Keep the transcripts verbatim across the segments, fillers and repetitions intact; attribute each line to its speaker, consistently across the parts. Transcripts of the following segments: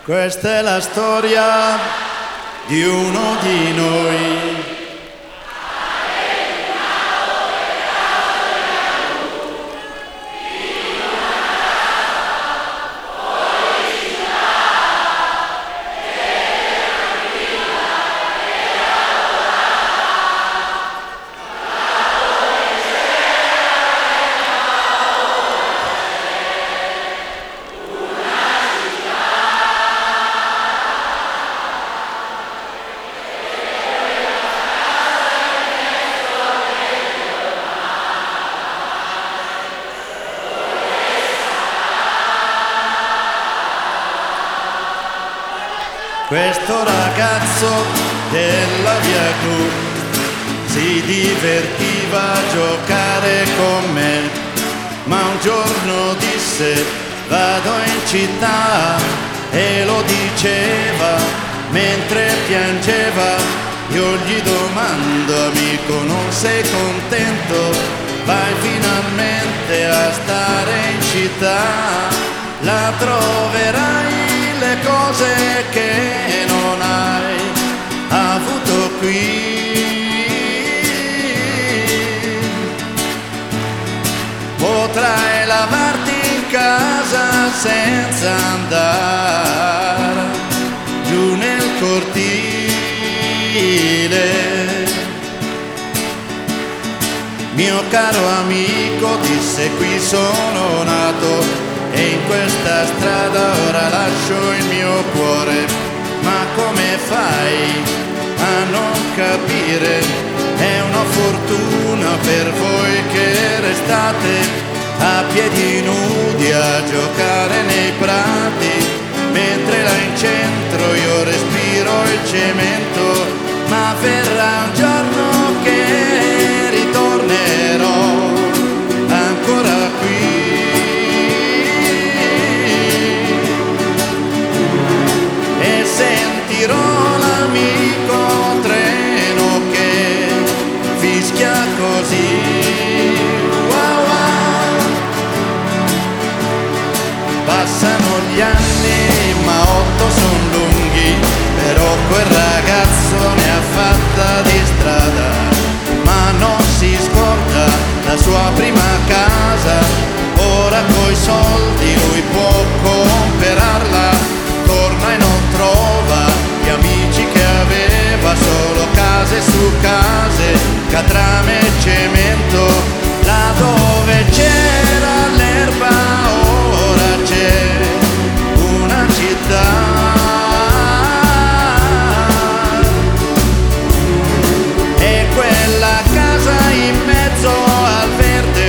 Speaker 1: Questa è la storia di uno di noi. Questo ragazzo della via Clou si divertiva a giocare con me, ma un giorno disse vado in città e lo diceva mentre piangeva. Io gli domando amico non sei contento? Vai finalmente a stare in città, la troverai le cose che non hai avuto qui. Potrai lavarti in casa senza andare giù nel cortile. Mio caro amico disse qui sono nato e in questa strada ora lascio il mio cuore, ma come fai a non capire? È una fortuna per voi che restate a piedi nudi a giocare nei prati, mentre là in centro io respiro il cemento, ma verrà un giorno che ritornerò ancora qui. Sentirò l'amico treno che fischia così. Wow, wow. Passano gli anni ma otto son lunghi, però quel ragazzo ne ha fatta di strada, ma non si scorda la sua prima casa. Ora coi soldi lui può comperarla, torna e non trova gli amici che aveva, solo case su case, catrame e cemento. Là dove c'era l'erba ora c'è una città, e quella casa in mezzo al verde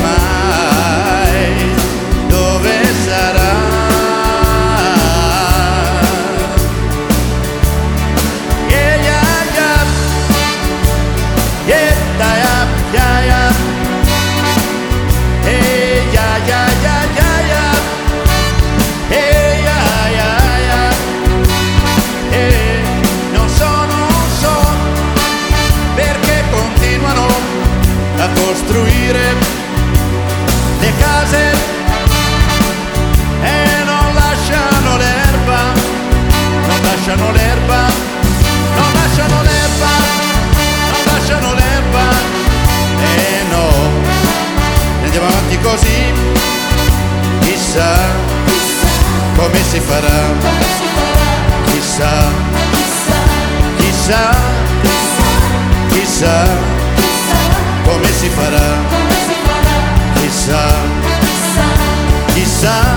Speaker 1: ormai dove sarà? Costruire le case e non lasciano l'erba, non lasciano l'erba, non lasciano l'erba, non lasciano l'erba, e no, andiamo avanti così, chissà come si farà, chissà, chissà, chissà come si farà, chissà, chissà.